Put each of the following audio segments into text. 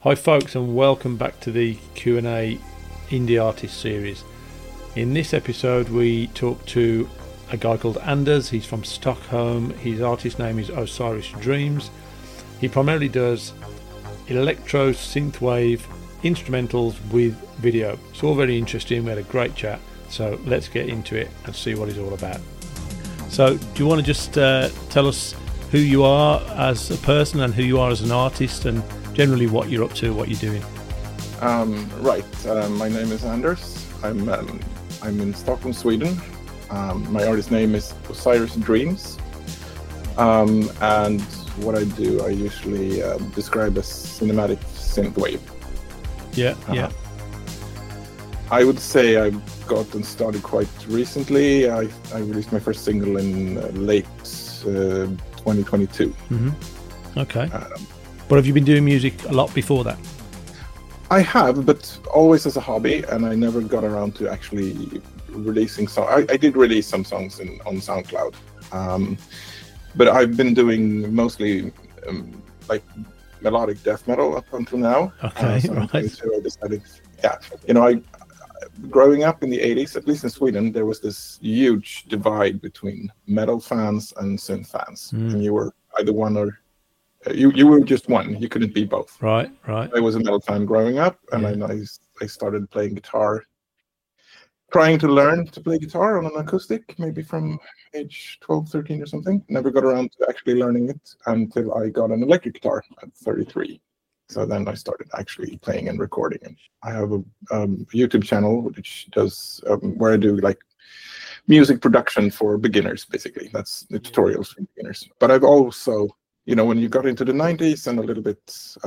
Hi folks, and welcome back to the Q&A Indie Artist series. In this episode we talk to a guy called Anders. He's from Stockholm. His artist name is Osiris Dreams. He primarily does electro, synthwave, instrumentals with video. It's all very interesting. We had a great chat, so let's get into it and see what it's all about. So do you want to just tell us who you are as a person and who you are as an artist, and generally what you're up to, what you're doing? My name is Anders. I'm in Stockholm, Sweden. My artist name is Osiris Dreams. And what I do, I usually describe as cinematic synthwave. Yeah. I would say I've gotten started quite recently. I released my first single in late 2022. Mm-hmm. Okay. But have you been doing music a lot before that? I have, but always as a hobby, and I never got around to actually releasing songs. I did release some songs on SoundCloud, but I've been doing mostly like melodic death metal up until now. Okay, right. right. So I decided, growing up in the 80s, at least in Sweden, there was this huge divide between metal fans and synth fans, and you were either one or you were just one. You couldn't be both. Right. I was a metal fan growing up, and I started playing guitar, trying to learn to play guitar on an acoustic, maybe from age 12, 13 or something. Never got around to actually learning it until I got an electric guitar at 33. So then I started actually playing and recording. And I have a YouTube channel which does where I do like music production for beginners, basically. That's the tutorials for beginners. But I've also, when you got into the 90s and a little bit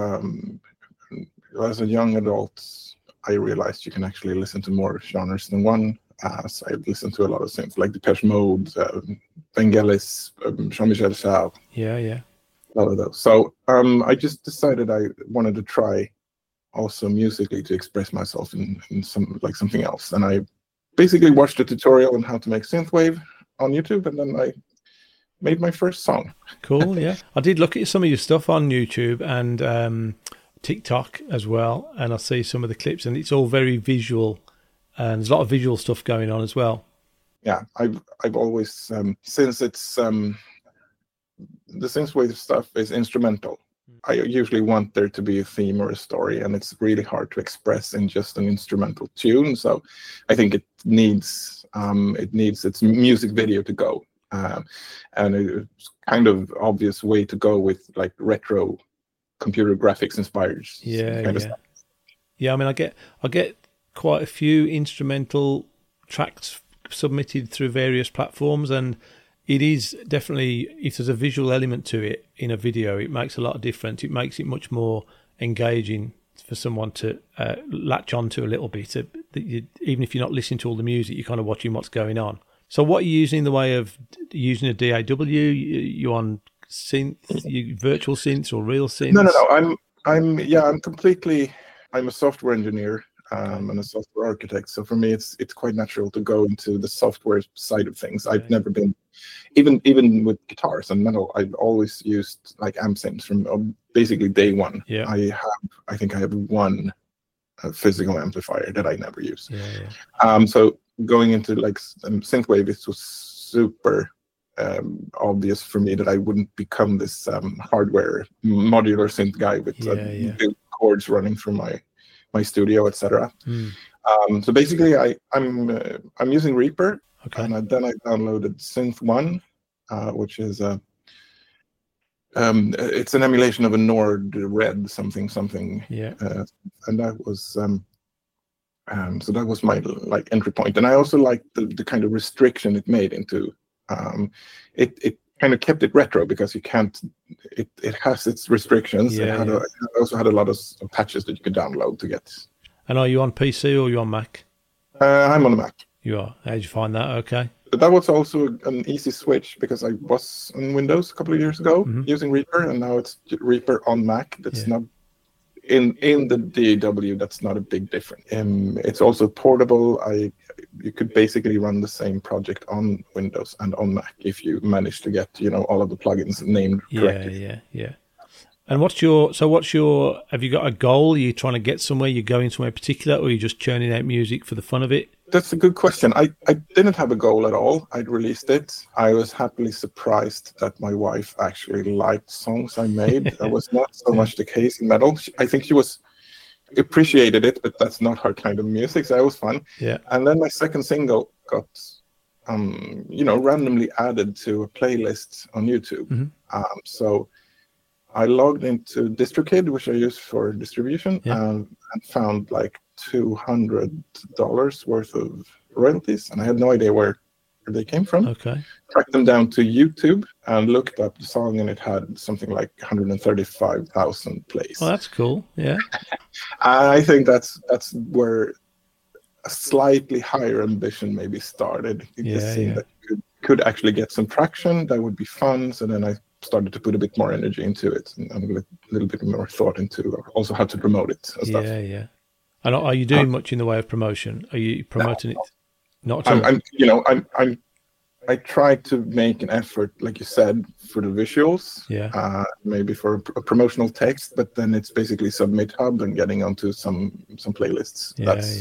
as a young adult, I realized you can actually listen to more genres than one. So I listened to a lot of synth, like Depeche Mode, Vangelis, Jean-Michel Jarre. Yeah. A lot of those. So I just decided I wanted to try also musically to express myself in something else. And I basically watched a tutorial on how to make synthwave on YouTube, and then I made my first song. Cool, yeah. I did look at some of your stuff on YouTube and TikTok as well, and I see some of the clips, and it's all very visual, and there's a lot of visual stuff going on as well. Yeah, I've always since it's the synthwave stuff is instrumental. I usually want there to be a theme or a story, and it's really hard to express in just an instrumental tune. So I think it needs its music video to go. And it's kind of obvious way to go with like retro computer graphics inspired kind of stuff. Yeah, I mean, I get quite a few instrumental tracks submitted through various platforms, and it is definitely, if there's a visual element to it in a video, it makes a lot of difference. It makes it much more engaging for someone to latch onto a little bit. Even if you're not listening to all the music, you're kind of watching what's going on. So what are you using in the way of using a DAW? You on synth, virtual synths or real synths? No. I'm a software engineer and a software architect. So for me, it's quite natural to go into the software side of things. I've never been, even with guitars and metal, I've always used like amp synths from basically day one. Yeah. I think I have one physical amplifier that I never use. Yeah. So going into like synthwave, it was super obvious for me that I wouldn't become this hardware modular synth guy with big chords running through my studio, etc. So basically, I'm using Reaper, and then I downloaded Synth One, which is it's an emulation of a Nord Red something. And that was so that was my like entry point. And I also liked the kind of restriction it made into it kind of kept it retro because you can't. It has its restrictions. It also had a lot of patches that you could download to get. And are you on PC or are you on Mac? I'm on a Mac. You are. How did you find that? Okay. But that was also an easy switch because I was on Windows a couple of years ago using Reaper, and now it's Reaper on Mac. That's not in the DAW. That's not a big difference. It's also portable. You could basically run the same project on Windows and on Mac if you manage to get all of the plugins named correctly. Yeah. And have you got a goal? Are you trying to get somewhere? You're going somewhere particular, or are you just churning out music for the fun of it? That's a good question. I didn't have a goal at all. I'd released it. I was happily surprised that my wife actually liked songs I made. That was not so much the case in metal. I think she appreciated it, but that's not her kind of music. So that was fun. Yeah. And then my second single got, randomly added to a playlist on YouTube. Mm-hmm. So I logged into DistroKid, which I use for distribution, and found like $200 worth of royalties, and I had no idea where they came from. Okay. Tracked them down to YouTube and looked up the song, and it had something like 135,000 plays. Oh, that's cool. Yeah. I think that's where a slightly higher ambition maybe started. It just seemed that you could actually get some traction. That would be fun. So then I started to put a bit more energy into it, and a little bit more thought into also how to promote it and stuff. Yeah. And are you doing much in the way of promotion? Are you promoting it? Not at all. I try to make an effort, like you said, for the visuals. Yeah. Maybe for a promotional text, but then it's basically Submit Hub and getting onto some playlists.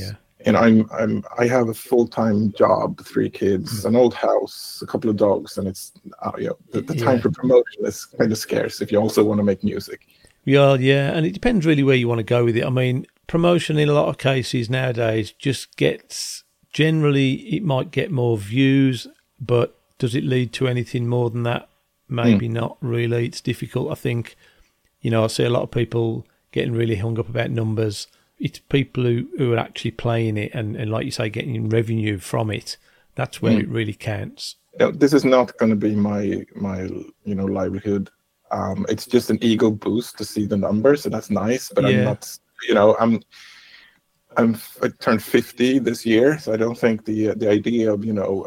I have a full-time job, 3 kids, an old house, a couple of dogs, and it's the time for promotion is kind of scarce if you also want to make music. Yeah, and it depends really where you want to go with it. I mean, promotion in a lot of cases nowadays just generally it might get more views, but does it lead to anything more than that? Maybe not really. It's difficult. I think, I see a lot of people getting really hung up about numbers. It's people who are actually playing it and like you say, getting revenue from it. That's where it really counts. This is not going to be my livelihood. It's just an ego boost to see the numbers, and that's nice. But I'm not, I turned 50 this year, so I don't think the idea of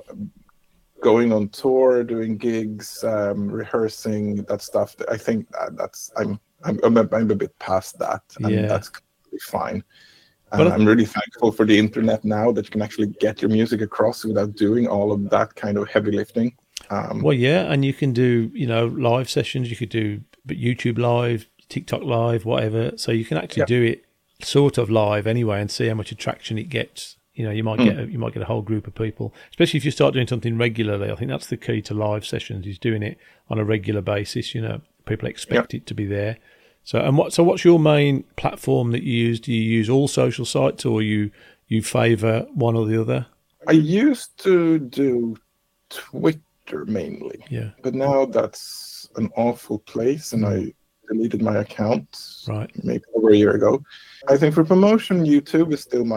going on tour, doing gigs, rehearsing, that stuff. I think I'm a bit past that, and that's fine. I'm really thankful for the internet now that you can actually get your music across without doing all of that kind of heavy lifting. And you can do live sessions. You could do YouTube live, TikTok live, whatever. So you can actually do it sort of live anyway, and see how much attraction it gets. You might get a whole group of people, especially if you start doing something regularly. I think that's the key to live sessions, is doing it on a regular basis. People expect it to be there. So what's your main platform that you use? Do you use all social sites, or you favour one or the other? I used to do Twitter mainly, but now that's an awful place, and I deleted my account maybe over a year ago. I think for promotion, YouTube is still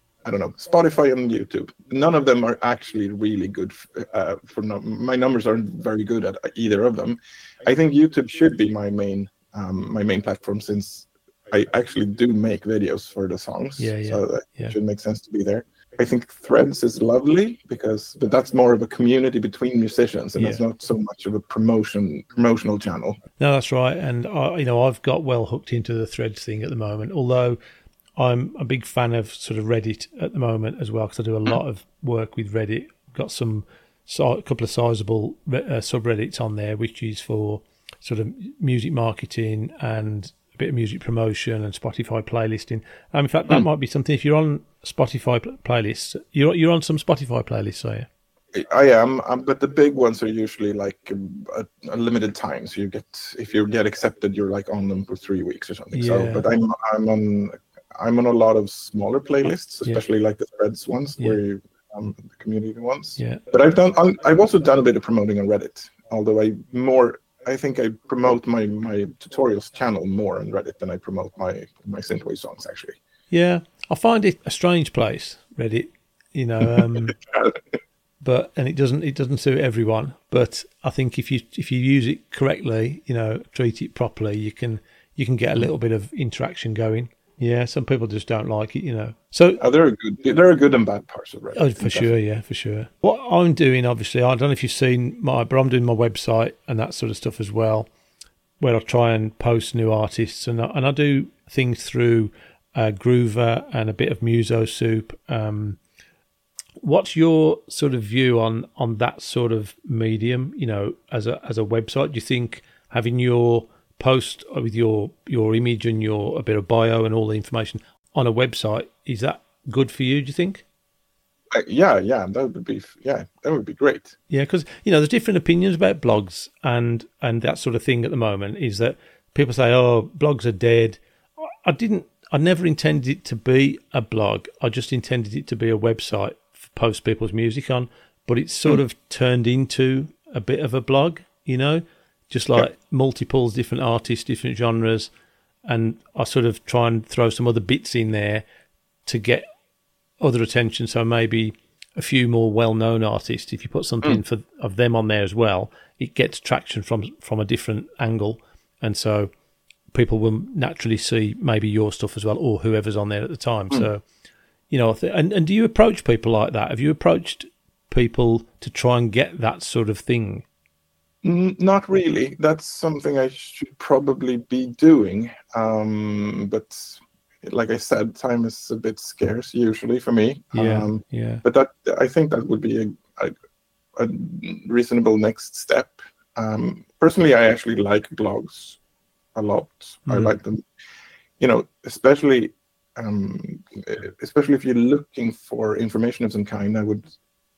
Spotify and YouTube. None of them are actually really good. My numbers aren't very good at either of them. I think YouTube should be my main platform, since I actually do make videos for the songs. So that should make sense to be there. I think Threads is lovely but that's more of a community between musicians, and that's not so much of a promotional channel. No, that's right. And I've got well hooked into the Threads thing at the moment, although I'm a big fan of sort of Reddit at the moment as well, because I do a lot of work with Reddit. I've got a couple of sizable subreddits on there, which is for sort of music marketing and a bit of music promotion and Spotify playlisting. In fact, that might be something. If you're on Spotify playlists, you're on some Spotify playlists, are you? I am, but the big ones are usually like a limited time. So if you get accepted, you're like on them for 3 weeks or something. So, but I'm on a lot of smaller playlists, especially like the Threads ones, where the community ones. But I've also done a bit of promoting on Reddit, although I think I promote my tutorials channel more on Reddit than I promote my synthwave songs, actually. Yeah, I find it a strange place, Reddit. But it doesn't suit everyone. But I think if you use it correctly, treat it properly, you can get a little bit of interaction going. Yeah, some people just don't like it, So there are good and bad parts of Reddit. Oh, for sure, for sure. What I'm doing, obviously, I don't know if you've seen but I'm doing my website and that sort of stuff as well, where I try and post new artists, and I do things through Groover and a bit of Muso Soup. What's your sort of view on that sort of medium? As a website, do you think having your post with your image and a bit of bio and all the information on a website. Is that good for you, do you think? Yeah, that would be great. Yeah, because there's different opinions about blogs and that sort of thing at the moment. Is that people say, "Oh, blogs are dead." I never intended it to be a blog. I just intended it to be a website to post people's music on. But it's sort of turned into a bit of a blog, just like multiples, different artists, different genres, and I sort of try and throw some other bits in there to get other attention. So maybe a few more well-known artists. If you put something of them on there as well, it gets traction from a different angle, and so people will naturally see maybe your stuff as well, or whoever's on there at the time. So, and do you approach people like that? Have you approached people to try and get that sort of thing? Not really. That's something I should probably be doing. But like I said, time is a bit scarce usually for me. Yeah. But I think that would be a reasonable next step. Personally, I actually like blogs a lot. I like them, especially if you're looking for information of some kind. I would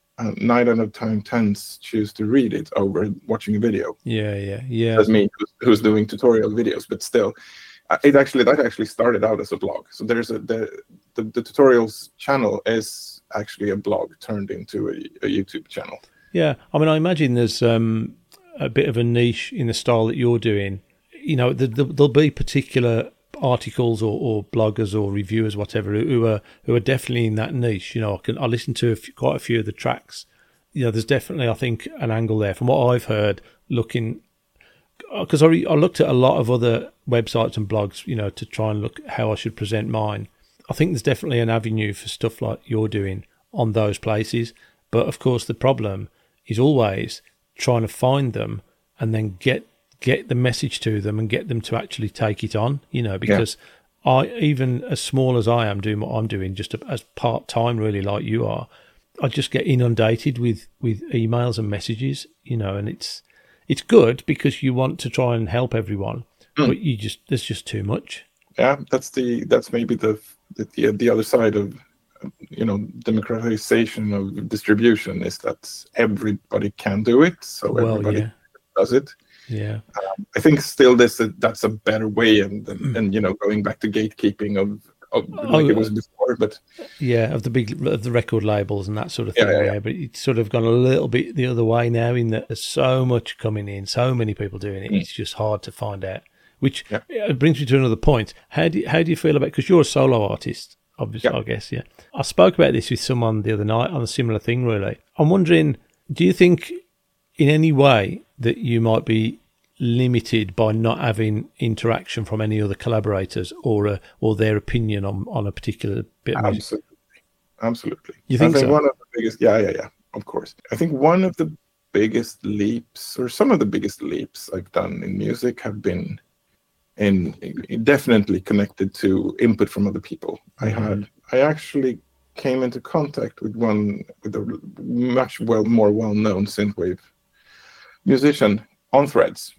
9 out of 10 choose to read it over watching a video. Yeah. That's me who's doing tutorial videos, but still, that actually started out as a blog. So there's the tutorials channel is actually a blog turned into a YouTube channel. Yeah, I mean, I imagine there's a bit of a niche in the style that you're doing. There'll be particular articles or bloggers or reviewers, whatever, who are definitely in that niche. I listen to quite a few of the tracks. There's definitely, I think, an angle there from what I've heard. Looking, because I looked at a lot of other websites and blogs, to try and look how I should present mine. I think there's definitely an avenue for stuff like you're doing on those places. But of course, the problem is always trying to find them and then get the message to them and get them to actually take it on, because I, even as small as I am doing what I'm doing, just as part-time really like you are, I just get inundated with emails and messages, and it's good because you want to try and help everyone, but there's just too much. Yeah, that's maybe the other side of democratization of distribution, is that everybody can do it, so everybody does it. Yeah, I think still that's a better way, and going back to gatekeeping of like it was before, but of the record labels and that sort of thing. Yeah. But it's sort of gone a little bit the other way now, in that there's so much coming in, so many people doing it. It's just hard to find out. Which brings me to another point. How do you feel about, because you're a solo artist, obviously, I guess. Yeah, I spoke about this with someone the other night on a similar thing. Really, I'm wondering, do you think in any way that you might be limited by not having interaction from any other collaborators or their opinion on a particular bit of music? Absolutely. You think so? One of the biggest, of course. I think one of the biggest leaps, or some of the biggest leaps I've done in music, have been definitely connected to input from other people. I actually came into contact with a much more well-known synthwave musician on Threads,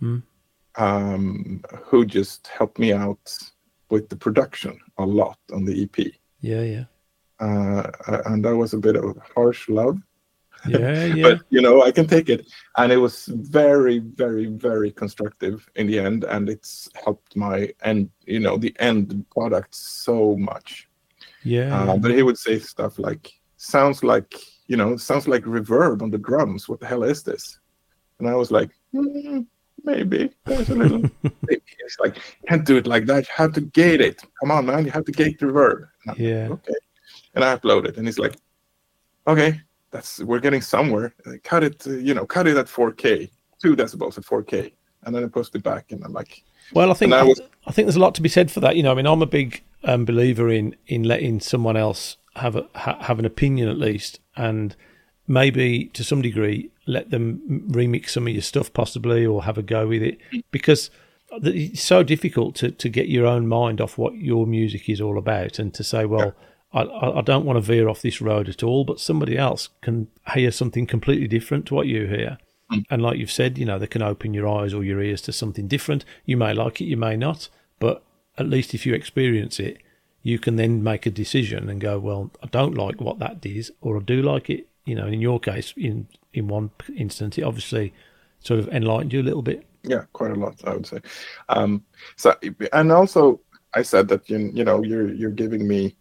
who just helped me out with the production a lot on the EP. Yeah. And that was a bit of harsh love. Yeah. But I can take it, and it was very, very, very constructive in the end, and it's helped the end product so much. Yeah. But he would say stuff like, sounds like reverb on the drums. What the hell is this? And I was like, maybe there's a little. It's like, can't do it like that. You have to gate it. Come on, man, you have to gate the reverb. Yeah. Like, okay. And I upload it, and he's like, okay, we're getting somewhere. Cut it at 4K, 2 decibels at 4K, and then I post it back, and I'm like, well, I think there's a lot to be said for that. I mean, I'm a big believer in letting someone else have an opinion at least, and maybe to some degree let them remix some of your stuff possibly, or have a go with it, because it's so difficult to get your own mind off what your music is all about, and to say, well, I don't want to veer off this road at all, but somebody else can hear something completely different to what you hear. And like you've said, they can open your eyes or your ears to something different. You may like it, you may not, but at least if you experience it, you can then make a decision and go, well, I don't like what that is, or I do like it. In your case, in one instance, it obviously sort of enlightened you a little bit. Yeah, quite a lot, I would say. So, and also I said that you're giving me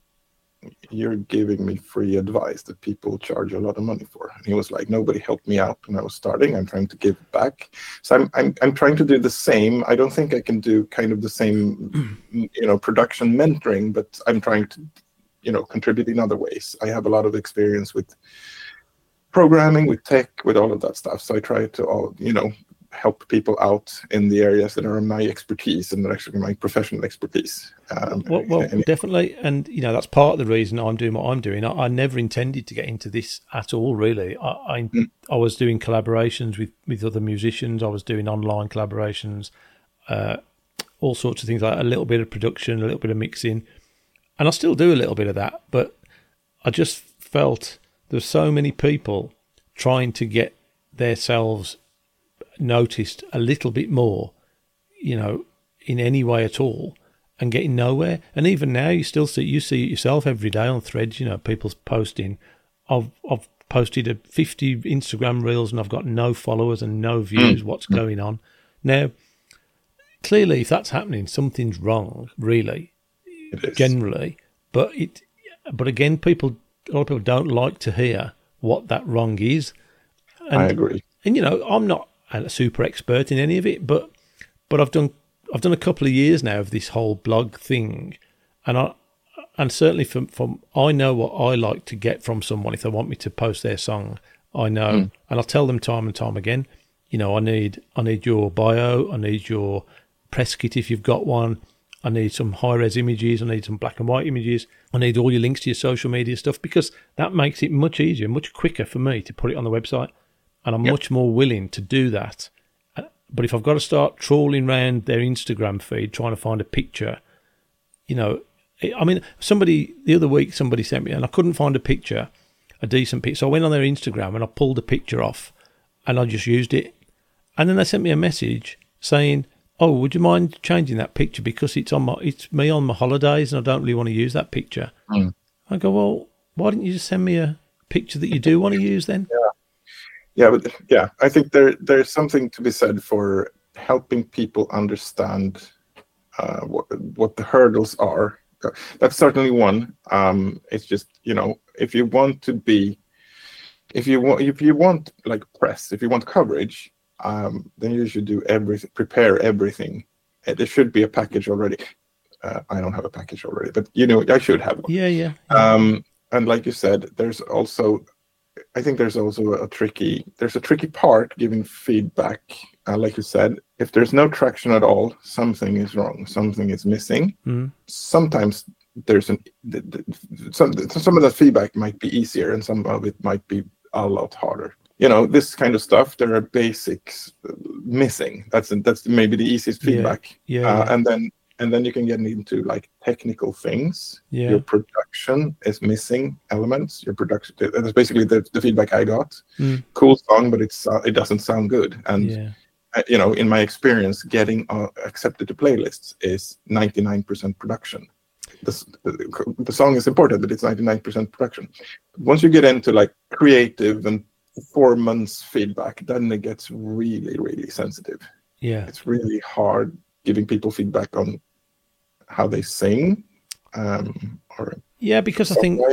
free advice that people charge a lot of money for. And he was like, nobody helped me out when I was starting. I'm trying to give back. So I'm trying to do the same. I don't think I can do kind of the same, production mentoring, but I'm trying to, contribute in other ways. I have a lot of experience with programming, with tech, with all of that stuff. So I try to help people out in the areas that are my expertise and actually my professional expertise. Well, definitely. And, that's part of the reason I'm doing what I'm doing. I never intended to get into this at all, really. I was doing collaborations with other musicians. I was doing online collaborations, all sorts of things, like a little bit of production, a little bit of mixing. And I still do a little bit of that. But I just felt there's so many people trying to get themselves noticed a little bit more, in any way at all, and getting nowhere. And even now, you see it yourself every day on Threads. People's posting. I've posted 50 Instagram reels and I've got no followers and no views. What's going on now? Clearly, if that's happening, something's wrong. Really, generally. But again, a lot of people don't like to hear what that wrong is. And, I agree. And I'm not a super expert in any of it, but I've done a couple of years now of this whole blog thing, and certainly from I know what I like to get from someone if they want me to post their song. I know, and I'll tell them time and time again. I need your bio, I need your press kit if you've got one, I need some high res images, I need some black and white images, I need all your links to your social media stuff, because that makes it much easier, much quicker for me to put it on the website. And I'm much more willing to do that. But if I've got to start trawling around their Instagram feed, trying to find a picture, the other week somebody sent me, and I couldn't find a decent picture. So I went on their Instagram and I pulled the picture off and I just used it. And then they sent me a message saying, oh, would you mind changing that picture because it's me on my holidays and I don't really want to use that picture. I go, well, why didn't you just send me a picture that you do want to use then? Yeah, I think there's something to be said for helping people understand what the hurdles are. That's certainly one. It's just, if you want like press, if you want coverage, then you should prepare everything. There should be a package already. I don't have a package already, but I should have one. Yeah. And like you said, I think there's also a tricky part giving feedback. Like you said, if there's no traction at all, something is wrong, something is missing. Sometimes there's some of that feedback might be easier and some of it might be a lot harder. This kind of stuff, there are basics missing. That's maybe the easiest feedback. And then you can get into like technical things. Yeah. Your production is missing elements. Your production, that's basically the feedback I got. Cool song, but it doesn't sound good. And in my experience, getting accepted to playlists is 99% production. The song is important, but it's 99% production. Once you get into like creative and performance feedback, then it gets really, really sensitive. Yeah, it's really hard giving people feedback on how they sing, because I think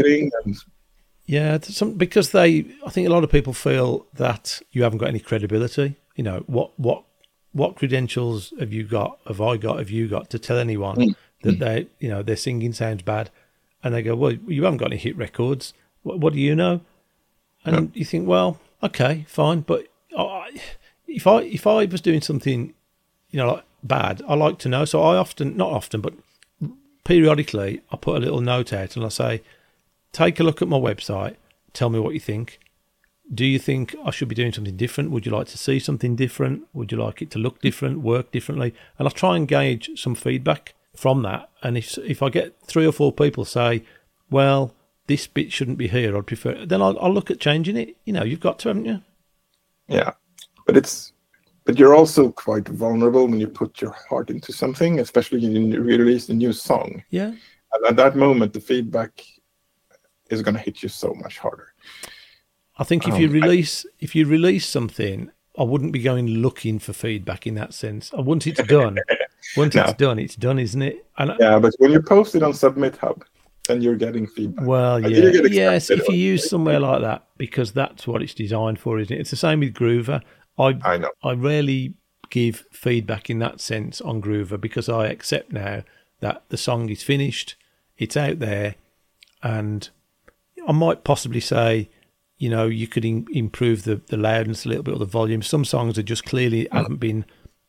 because I think a lot of people feel that you haven't got any credibility. What credentials have you got to tell anyone that their singing sounds bad? And they go, well, you haven't got any hit records. What do you know? And you think, well, okay, fine, but if I was doing something, like bad, I like to know. So not often, but periodically, I put a little note out and I say, take a look at my website, tell me what you think. Do you think I should be doing something different? Would you like to see something different? Would you like it to look different, work differently? And I try and gauge some feedback from that. And if I get 3 or 4 people say, well, this bit shouldn't be here, I'd prefer, then I'll look at changing it. You've got to, haven't you? Yeah. but you're also quite vulnerable when you put your heart into something, especially when you release a new song. Yeah. And at that moment, the feedback is going to hit you so much harder. I think if you release something, I wouldn't be going looking for feedback in that sense. Once it's done, it's done, isn't it? And yeah, but when you post it on Submit Hub, then you're getting feedback. Well, yeah, yes. If you use somewhere like that, because that's what it's designed for, isn't it? It's the same with Groover. I know. I rarely give feedback in that sense on Groover because I accept now that the song is finished, it's out there, and I might possibly say, you know, you could improve the loudness a little bit or the volume. Some songs are just clearly haven't been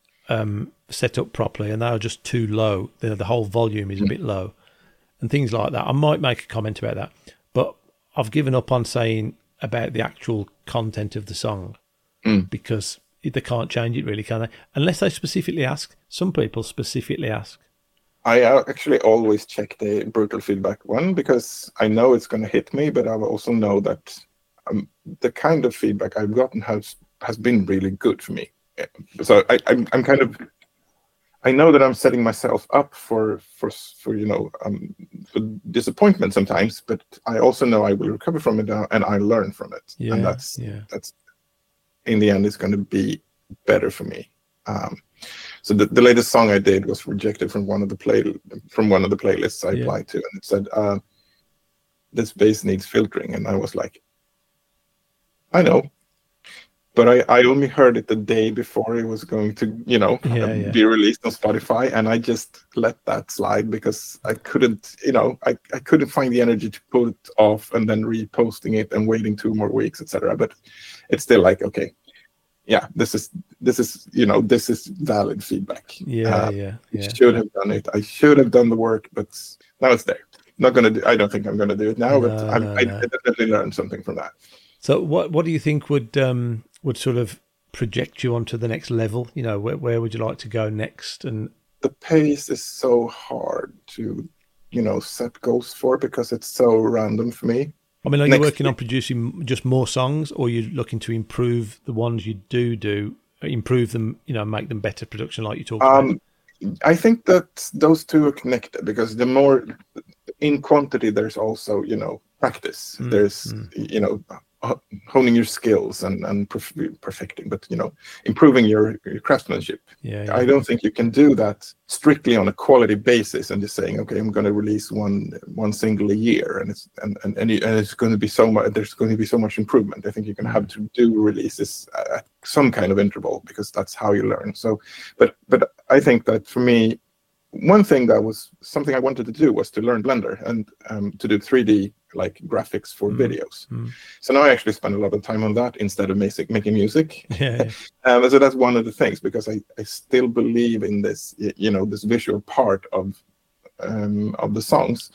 set up properly, and they are just too low. The whole volume is a bit low, and things like that. I might make a comment about that, but I've given up on saying about the actual content of the song because they can't change it really, can they? Unless they specifically ask. Some people specifically ask. I actually always check the brutal feedback one because I know it's going to hit me, but I also know that the kind of feedback I've gotten has been really good for me. So I'm kind of, I know that I'm setting myself up for you know for disappointment sometimes, but I also know I will recover from it and I learn from it, and that's in the end it's going to be better for me. So the latest song I did was rejected from one of the playlists I applied to, and it said this bass needs filtering, and I was like, I know, but I only heard it the day before it was going to be released on Spotify, and I just let that slide because I couldn't I couldn't find the energy to pull it off and then reposting it and waiting 2 more weeks, etc. But it's still like, okay, yeah, this is valid feedback. I should have done it. I should have done the work, but now it's there. Not gonna do. I don't think I'm gonna do it now, but I definitely learned something from that. So, what do you think would sort of project you onto the next level? You know, where would you like to go next? And the pace is so hard to set goals for because it's so random for me. I mean, are you working on producing just more songs, or are you looking to improve the ones you do, improve them, make them better production like you talked about? I think that those two are connected because the more in quantity, there's also, practice. There's, honing your skills and perfecting, but, improving your craftsmanship. I don't think you can do that strictly on a quality basis and just saying, okay, I'm going to release one single a year and it's going to be so much, there's going to be so much improvement. I think you're going to have to do releases at some kind of interval because that's how you learn. So, but I think that for me, one thing that was something I wanted to do was to learn Blender and to do 3D like graphics for videos. So now I actually spend a lot of time on that instead of making music. So that's one of the things because I still believe in this, this visual part of the songs.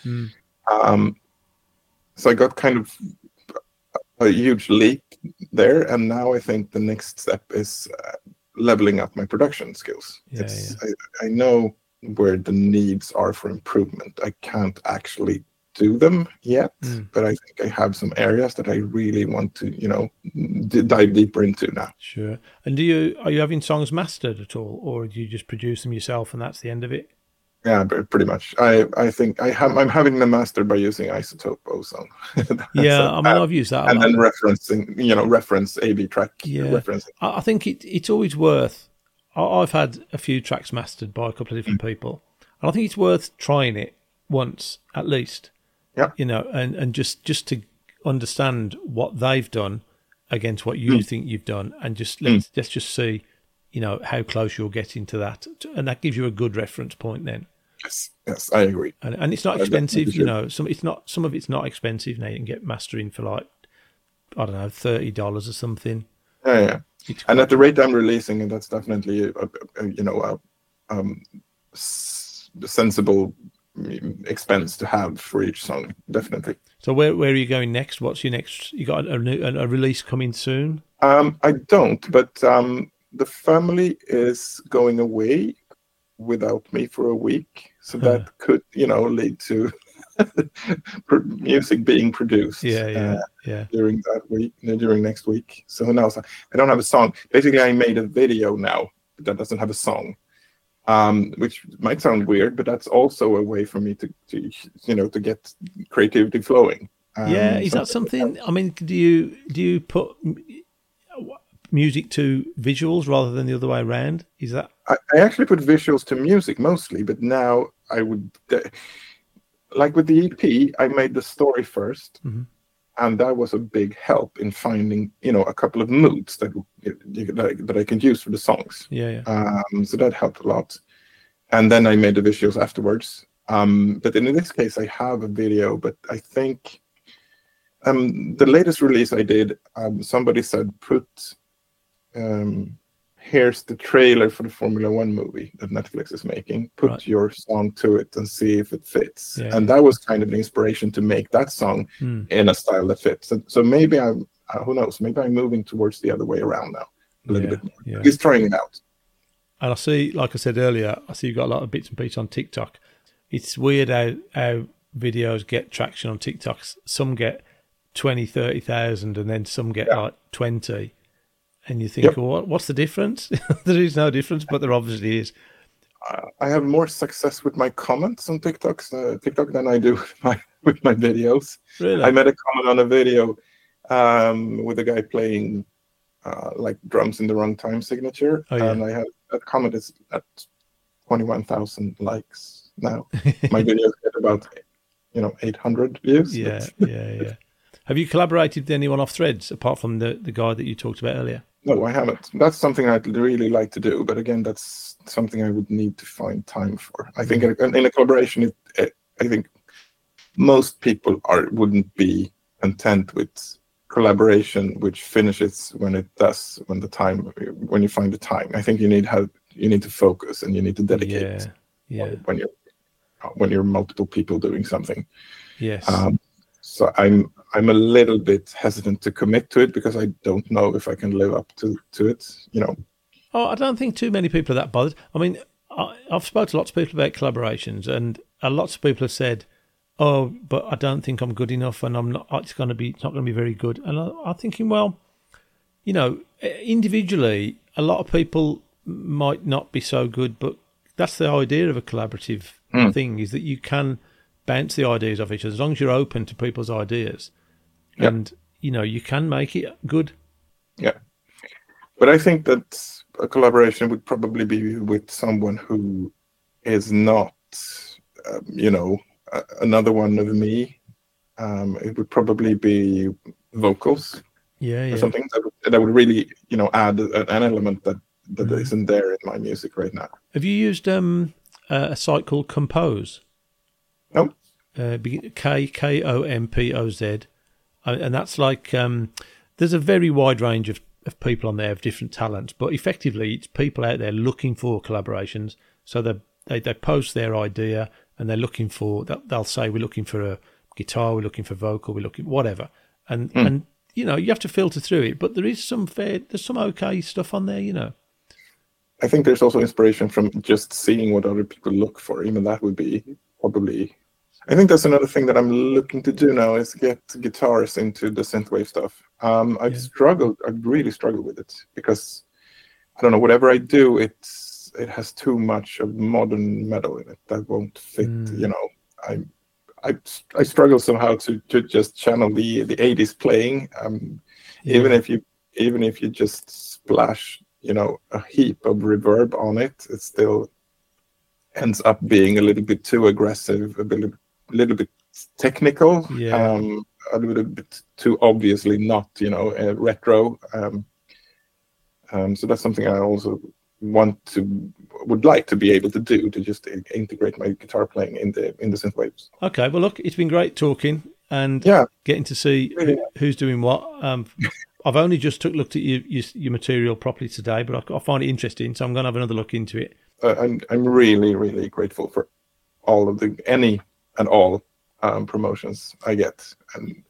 So I got kind of a huge leap there, and now I think the next step is leveling up my production skills. I know where the needs are for improvement. I can't actually do them yet, but I think I have some areas that I really want to, dive deeper into now. Sure. And are you having songs mastered at all, or do you just produce them yourself and that's the end of it? Yeah, pretty much. I think I'm having them mastered by using iZotope Ozone. I've used that. And then referencing, reference A/B track referencing. I think it's always worth. I've had a few tracks mastered by a couple of different people, and I think it's worth trying it once at least. Yeah. And just to understand what they've done against what you think you've done, and let's just see, how close you're getting to that, and that gives you a good reference point then. Yes, I agree. And it's not expensive, some of it's not expensive now. You can get mastering for like, I don't know, $30 or something. Yeah. And at the rate I'm releasing, and that's definitely a sensible expense to have for each song, definitely. So where are you going next? What's your next? You got a release coming soon? I don't, but the family is going away without me for a week, so that could lead to music being produced Yeah. during that week, during next week. So who knows? I don't have a song. Basically, I made a video now that doesn't have a song, which might sound weird, but that's also a way for me to to get creativity flowing. Yeah, is that something? I mean, do you put music to visuals rather than the other way around? Is that? I actually put visuals to music mostly, but now I would like with the EP, I made the story first, and that was a big help in finding a couple of moods that I could use for the songs. Yeah. So that helped a lot, and then I made the visuals afterwards. But in this case, I have a video, but I think the latest release I did, somebody said put. Here's the trailer for the Formula One movie that Netflix is making. Put your song to it and see if it fits. Yeah. And that was kind of the inspiration to make that song in a style that fits. So maybe I'm, who knows, maybe I'm moving towards the other way around now a little bit more. Yeah. He's trying it out. And I see, like I said earlier, I see you've got a lot of bits and pieces on TikTok. It's weird how videos get traction on TikTok. Some get 20, 30,000 and then some get like 20. And you think, well, what's the difference? There is no difference, but there obviously is. I have more success with my comments on TikTok than I do with my videos. Really? I made a comment on a video with a guy playing like drums in the wrong time signature, and I had that comment is at 21,000 likes now. My videos get about 800 views. Yeah. Have you collaborated with anyone off Threads apart from the guy that you talked about earlier? No, I haven't. That's something I'd really like to do, but again, that's something I would need to find time for. I think in a collaboration, I think most people wouldn't be content with collaboration which finishes when you find the time. I think you need to focus and you need to dedicate. When you're multiple people doing something. Yes. So I'm a little bit hesitant to commit to it because I don't know if I can live up to it. Oh, I don't think too many people are that bothered. I mean, I've spoken to lots of people about collaborations, and lots of people have said, "Oh, but I don't think I'm good enough, and I'm not. It's not going to be very good." And I'm thinking, well, individually, a lot of people might not be so good, but that's the idea of a collaborative thing: is that you can bounce the ideas off each other as long as you're open to people's ideas, and you can make it good. Yeah, but I think that a collaboration would probably be with someone who is not, another one of me. It would probably be vocals, or something that would really, add an element that isn't there in my music right now. Have you used a site called Compose? No. Kompoz, and that's like there's a very wide range of people on there of different talents, but effectively it's people out there looking for collaborations. So they post their idea and they're looking for that. They'll say we're looking for a guitar, we're looking for vocal, we're looking whatever, and you have to filter through it. But there's some okay stuff on there. I think there's also inspiration from just seeing what other people look for. Even that would be probably. I think that's another thing that I'm looking to do now is get guitars into the synthwave stuff. I've really struggled with it because I don't know, whatever I do, it has too much of modern metal in it that won't fit. I struggle somehow to just channel the 80s playing. Even if you just splash a heap of reverb on it, it still ends up being a little bit too aggressive, a little bit technical, a little bit too obviously not, retro. So that's something I also would like to be able to do, to just integrate my guitar playing in the synthwaves. Okay, well, look, it's been great talking and getting to see who's doing what. I've only just looked at your material properly today, but I find it interesting, so I'm going to have another look into it. I'm really, really grateful for all of any and all promotions I get, and